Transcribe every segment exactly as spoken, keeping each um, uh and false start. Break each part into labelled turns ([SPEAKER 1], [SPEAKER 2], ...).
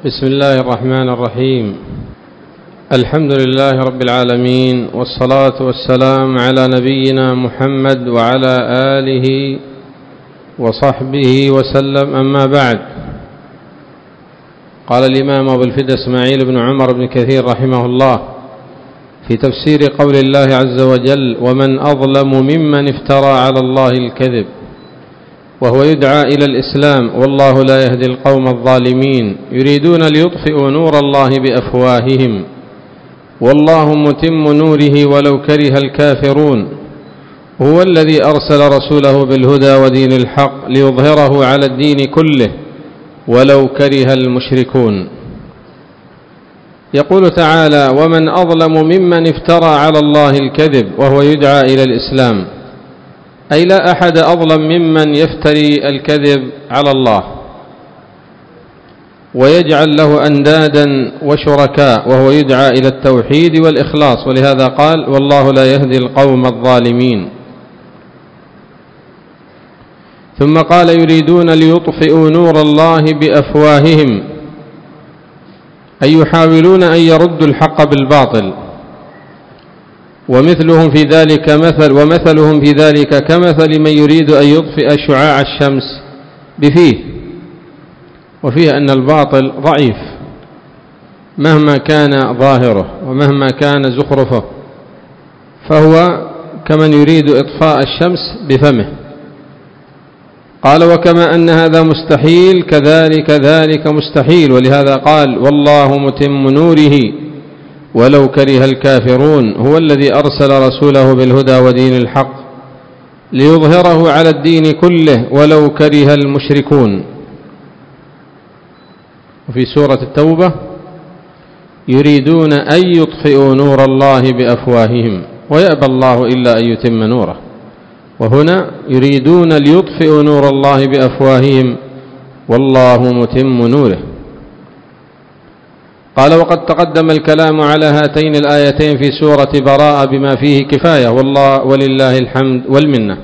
[SPEAKER 1] بسم الله الرحمن الرحيم. الحمد لله رب العالمين، والصلاة والسلام على نبينا محمد وعلى آله وصحبه وسلم، أما بعد. قال الإمام أبو الفدا إسماعيل بن عمر بن كثير رحمه الله في تفسير قول الله عز وجل: ومن أظلم ممن افترى على الله الكذب، وهو يدعى إلى الإسلام والله لا يهدي القوم الظالمين، يريدون ليطفئوا نور الله بأفواههم والله متم نوره ولو كره الكافرون. هو الذي أرسل رسوله بالهدى ودين الحق ليظهره على الدين كله ولو كره المشركون. يقول تعالى: ومن أظلم ممن افترى على الله الكذب وهو يدعى إلى الإسلام، أي لا أحد أظلم ممن يفتري الكذب على الله ويجعل له أندادا وشركاء وهو يدعى إلى التوحيد والإخلاص، ولهذا قال: والله لا يهدي القوم الظالمين. ثم قال: يريدون ليطفئوا نور الله بأفواههم، أي يحاولون أن يردوا الحق بالباطل، ومثلهم في ذلك مثل ومثلهم في ذلك كمثل من يريد أن يطفئ شعاع الشمس بفيه، وفيه أن الباطل ضعيف مهما كان ظاهره ومهما كان زخرفه، فهو كمن يريد إطفاء الشمس بفمه. قال: وكما أن هذا مستحيل كذلك ذلك مستحيل، ولهذا قال: والله متم نوره ولو كره الكافرون. هو الذي أرسل رسوله بالهدى ودين الحق ليظهره على الدين كله ولو كره المشركون. وفي سورة التوبة: يريدون أن يطفئوا نور الله بأفواههم ويأبى الله إلا أن يتم نوره. وهنا يريدون ليطفئوا نور الله بأفواههم والله متم نوره. قال: وقد تقدم الكلام على هاتين الآيتين في سورة براءة بما فيه كفاية، والله ولله الحمد والمنة.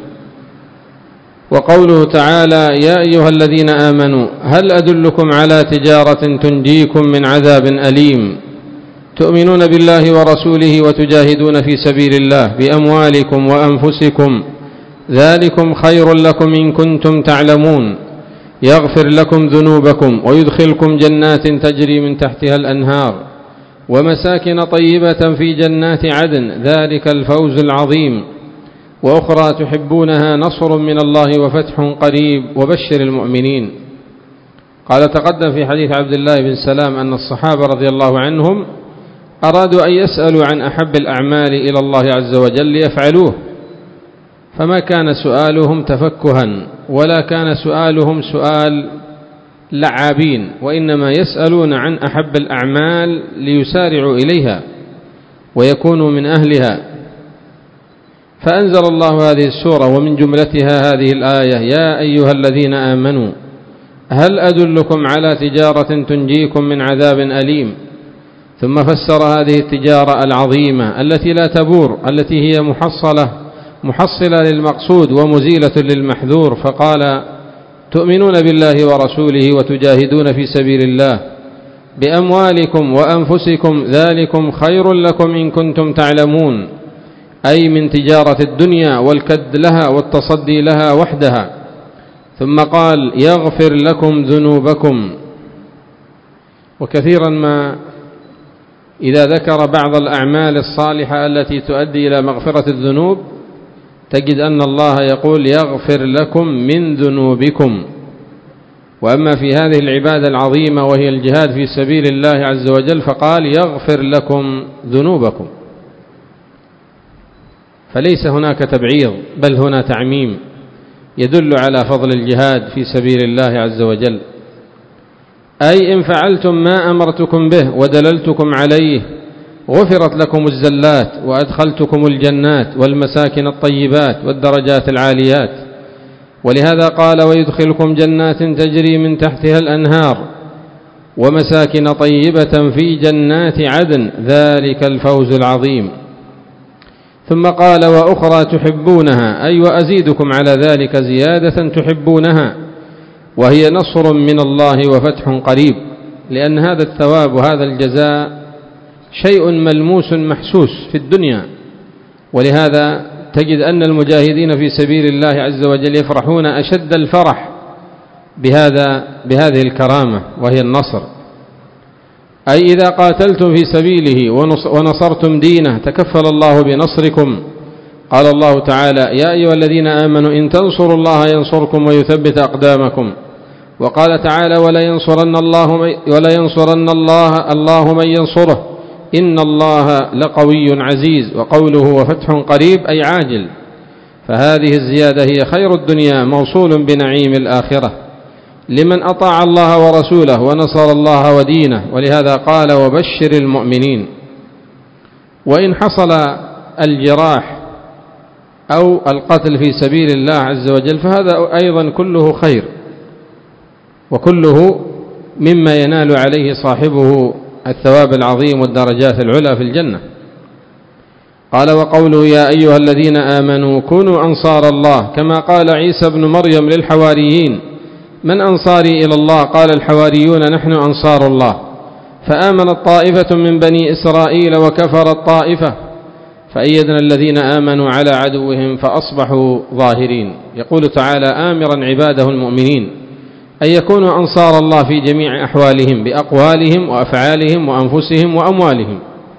[SPEAKER 1] وقوله تعالى: يا أيها الذين آمنوا هل أدلكم على تجارة تنجيكم من عذاب أليم تؤمنون بالله ورسوله وتجاهدون في سبيل الله بأموالكم وأنفسكم ذلكم خير لكم إن كنتم تعلمون، يغفر لكم ذنوبكم ويدخلكم جنات تجري من تحتها الأنهار ومساكن طيبة في جنات عدن ذلك الفوز العظيم، وأخرى تحبونها نصر من الله وفتح قريب وبشر المؤمنين. قال: تقدم في حديث عبد الله بن سلام أن الصحابة رضي الله عنهم أرادوا أن يسألوا عن أحب الأعمال إلى الله عز وجل ليفعلوه، فما كان سؤالهم تفكها ولا كان سؤالهم سؤال لعابين، وإنما يسألون عن أحب الأعمال ليسارعوا إليها ويكونوا من أهلها. فأنزل الله هذه السورة ومن جملتها هذه الآية: يا أيها الذين آمنوا هل أدلكم على تجارة تنجيكم من عذاب أليم. ثم فسر هذه التجارة العظيمة التي لا تبور، التي هي محصلة محصلة للمقصود ومزيلة للمحذور، فقال: تؤمنون بالله ورسوله وتجاهدون في سبيل الله بأموالكم وأنفسكم ذلكم خير لكم إن كنتم تعلمون، أي من تجارة الدنيا والكد لها والتصدي لها وحدها. ثم قال: يغفر لكم ذنوبكم. وكثيرا ما إذا ذكر بعض الأعمال الصالحة التي تؤدي إلى مغفرة الذنوب تجد أن الله يقول: يغفر لكم من ذنوبكم. وأما في هذه العبادة العظيمة وهي الجهاد في سبيل الله عز وجل فقال: يغفر لكم ذنوبكم. فليس هناك تبعيض، بل هنا تعميم يدل على فضل الجهاد في سبيل الله عز وجل. أي إن فعلتم ما أمرتكم به ودللتكم عليه غفرت لكم الزلات وأدخلتكم الجنات والمساكن الطيبات والدرجات العاليات. ولهذا قال: ويدخلكم جنات تجري من تحتها الأنهار ومساكن طيبة في جنات عدن ذلك الفوز العظيم. ثم قال: وأخرى تحبونها، أي وأزيدكم على ذلك زيادة تحبونها، وهي نصر من الله وفتح قريب. لأن هذا الثواب وهذا الجزاء شيء ملموس محسوس في الدنيا، ولهذا تجد أن المجاهدين في سبيل الله عز وجل يفرحون أشد الفرح بهذا بهذه الكرامة وهي النصر. أي إذا قاتلتم في سبيله ونصرتم دينه تكفل الله بنصركم. قال الله تعالى: يا أيها الذين آمنوا إن تنصروا الله ينصركم ويثبت أقدامكم. وقال تعالى: ولا ينصرن الله ولا ينصرن الله الله من ينصره إن الله لقوي عزيز. وقوله وفتح قريب أي عاجل، فهذه الزيادة هي خير الدنيا موصول بنعيم الآخرة لمن أطاع الله ورسوله ونصر الله ودينه. ولهذا قال: وبشر المؤمنين. وإن حصل الجراح أو القتل في سبيل الله عز وجل فهذا أيضا كله خير، وكله مما ينال عليه صاحبه الثواب العظيم والدرجات العلى في الجنة. قال: وقوله يا أيها الذين آمنوا كونوا أنصار الله، كما قال عيسى بن مريم للحواريين: من أنصاري إلى الله؟ قال الحواريون: نحن أنصار الله. فآمنت طائفة من بني إسرائيل وكفرت طائفة فأيدنا الذين آمنوا على عدوهم فأصبحوا ظاهرين. يقول تعالى آمرا عباده المؤمنين أن يكونوا أنصار الله في جميع أحوالهم بأقوالهم وأفعالهم وأنفسهم وأموالهم،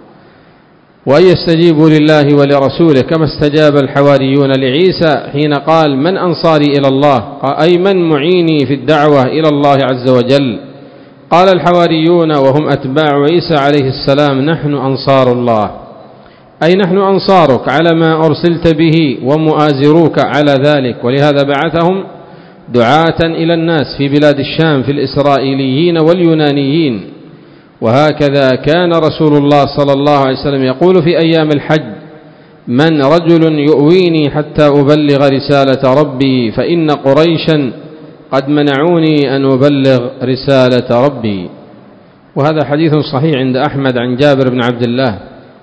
[SPEAKER 1] وأن يستجيبوا لله ولرسوله كما استجاب الحواريون لعيسى حين قال: من أنصاري إلى الله؟ أي من معيني في الدعوة إلى الله عز وجل؟ قال الحواريون وهم أتباع عيسى عليه السلام: نحن أنصار الله، أي نحن أنصارك على ما أرسلت به ومؤازروك على ذلك. ولهذا بعثهم دعاة إلى الناس في بلاد الشام في الإسرائيليين واليونانيين. وهكذا كان رسول الله صلى الله عليه وسلم يقول في أيام الحج: من رجل يؤويني حتى أبلغ رسالة ربي فإن قريشا قد منعوني أن أبلغ رسالة ربي. وهذا حديث صحيح عند أحمد عن جابر بن عبد الله.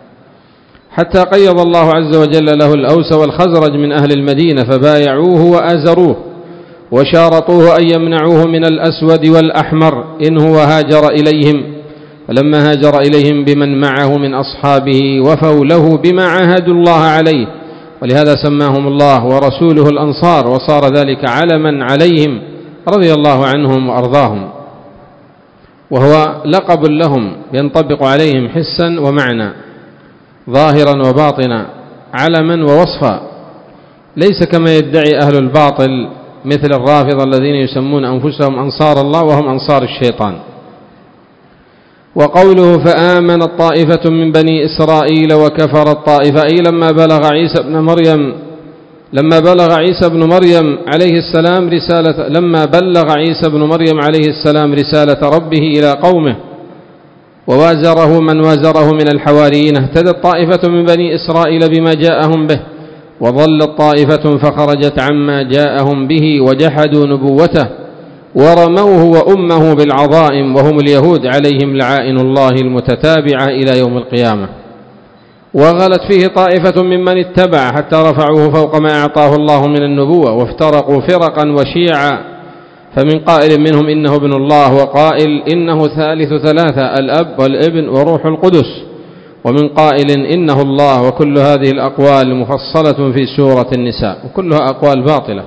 [SPEAKER 1] حتى قيض الله عز وجل له الأوس والخزرج من أهل المدينة فبايعوه وآزروه وشارطوه أن يمنعوه من الأسود والأحمر إن هو هاجر إليهم. فلما هاجر إليهم بمن معه من أصحابه وفوا له بما عاهدوا الله عليه، ولهذا سماهم الله ورسوله الأنصار، وصار ذلك علما عليهم رضي الله عنهم وأرضاهم، وهو لقب لهم ينطبق عليهم حسا ومعنى، ظاهرا وباطنا، علما ووصفا، ليس كما يدعي أهل الباطل مثل الرافضة الذين يسمون أنفسهم أنصار الله وهم أنصار الشيطان. وقوله فآمن الطائفة من بني إسرائيل وكفر الطائفة، أي لما بلغ عيسى بن مريم لما بلغ عيسى بن مريم عليه السلام رسالة لما بلغ عيسى بن مريم عليه السلام رسالة ربه إلى قومه ووازره من وازره من الحواريين، اهتدت طائفة من بني إسرائيل بما جاءهم به، وضلت طائفة فخرجت عما جاءهم به وجحدوا نبوته ورموه وأمه بالعظائم، وهم اليهود عليهم لعائن الله المتتابعة إلى يوم القيامة. وغلت فيه طائفة ممن اتبع حتى رفعوه فوق ما أعطاه الله من النبوة، وافترقوا فرقا وشيعا، فمن قائل منهم إنه ابن الله، وقائل إنه ثالث ثلاثة الأب والابن وروح القدس، ومن قائل إنه الله. وكل هذه الأقوال مفصلة في سورة النساء، وكلها أقوال باطلة.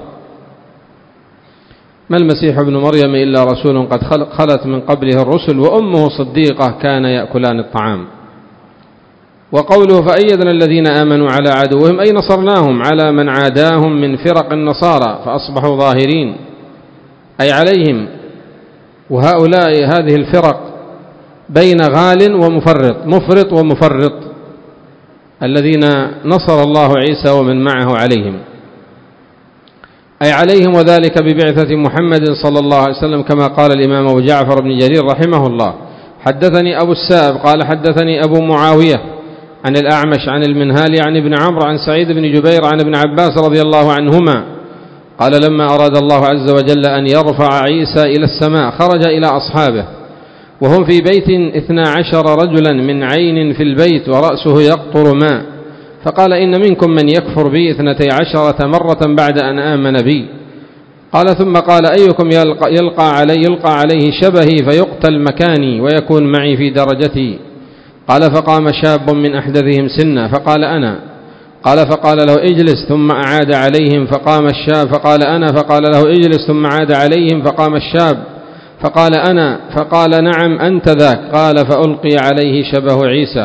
[SPEAKER 1] ما المسيح ابن مريم إلا رسول قد خلت من قبله الرسل وأمه صديقة كان يأكلان الطعام. وقوله فأيدنا الذين آمنوا على عدوهم، أي نصرناهم على من عاداهم من فرق النصارى فأصبحوا ظاهرين، أي عليهم. وهؤلاء هذه الفرق بين غال ومفرط، مفرط ومفرط، الذين نصر الله عيسى ومن معه عليهم، أي عليهم، وذلك ببعثة محمد صلى الله عليه وسلم، كما قال الإمام أبو جعفر بن جرير رحمه الله: حدثني أبو السائب قال حدثني أبو معاوية عن الأعمش عن المنهال عن ابن عمرو عن سعيد بن جبير عن ابن عباس رضي الله عنهما قال لما أراد الله عز وجل أن يرفع عيسى إلى السماء خرج إلى أصحابه وهم في بيت اثنا عشر رجلا من عين في البيت ورأسه يقطر ماء، فقال إن منكم من يكفر بي اثنتي عشرة مرة بعد أن آمن بي، قال ثم قال أيكم يلقى, يلقى, علي يلقى عليه شبهي فيقتل مكاني ويكون معي في درجتي؟ قال فقام شاب من أحدثهم سنا فقال أنا. قال فقال له اجلس، ثم أعاد عليهم فقام الشاب فقال أنا. فقال له اجلس، ثم عاد عليهم فقام الشاب فقال أنا. فقال نعم أنت ذاك. قال فألقي عليه شبه عيسى.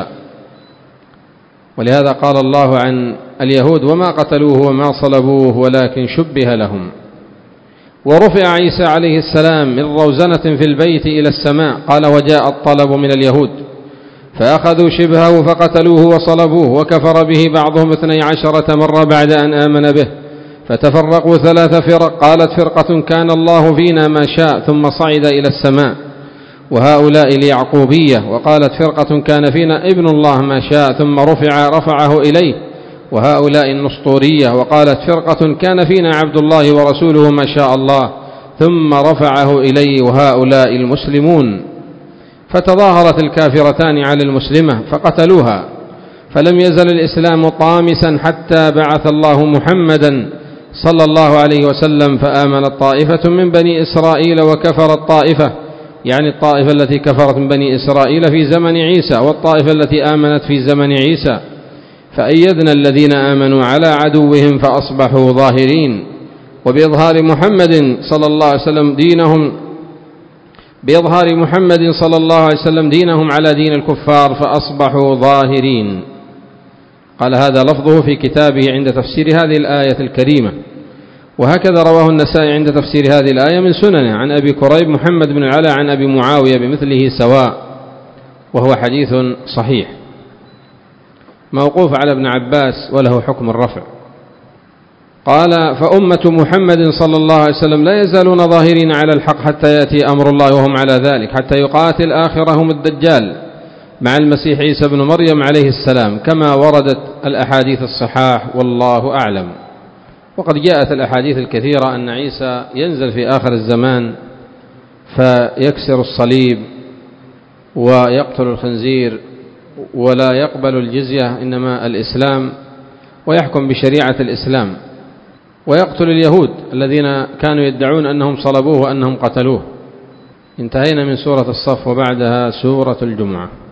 [SPEAKER 1] ولهذا قال الله عن اليهود وما قتلوه وما صلبوه ولكن شبه لهم. ورفع عيسى عليه السلام من روزنة في البيت إلى السماء. قال وجاء الطلب من اليهود فأخذوا شبهه فقتلوه وصلبوه، وكفر به بعضهم اثني عشرة مرة بعد أن آمن به، فتفرقوا ثلاث فرق. قالت فرقة كان الله فينا ما شاء ثم صعد إلى السماء وهؤلاء اليعقوبية. وقالت فرقة كان فينا ابن الله ما شاء ثم رفع رفعه إليه وهؤلاء النسطورية. وقالت فرقة كان فينا عبد الله ورسوله ما شاء الله ثم رفعه إليه وهؤلاء المسلمون. فتظاهرت الكافرتان على المسلمة فقتلوها، فلم يزل الإسلام طامسا حتى بعث الله محمدا صلى الله عليه وسلم، فآمنت طائفة من بني إسرائيل وكفرت طائفة، يعني الطائفة التي كفرت من بني إسرائيل في زمن عيسى والطائفة التي آمنت في زمن عيسى. فأيدنا الذين آمنوا على عدوهم فأصبحوا ظاهرين. وبإظهار محمد صلى الله عليه وسلم دينهم بإظهار محمد صلى الله عليه وسلم دينهم على دين الكفار فأصبحوا ظاهرين. قال هذا لفظه في كتابه عند تفسير هذه الآية الكريمة. وهكذا رواه النسائي عند تفسير هذه الآية من سننه عن أبي كريب محمد بن العلاء عن أبي معاوية بمثله سواء، وهو حديث صحيح موقوف على ابن عباس وله حكم الرفع. قال فأمة محمد صلى الله عليه وسلم لا يزالون ظاهرين على الحق حتى يأتي أمر الله وهم على ذلك، حتى يقاتل آخرهم الدجال مع المسيح عيسى بن مريم عليه السلام، كما وردت الأحاديث الصحاح والله أعلم. وقد جاءت الأحاديث الكثيرة أن عيسى ينزل في آخر الزمان فيكسر الصليب ويقتل الخنزير ولا يقبل الجزية إنما الإسلام، ويحكم بشريعة الإسلام، ويقتل اليهود الذين كانوا يدعون أنهم صلبوه وأنهم قتلوه. انتهينا من سورة الصف وبعدها سورة الجمعة.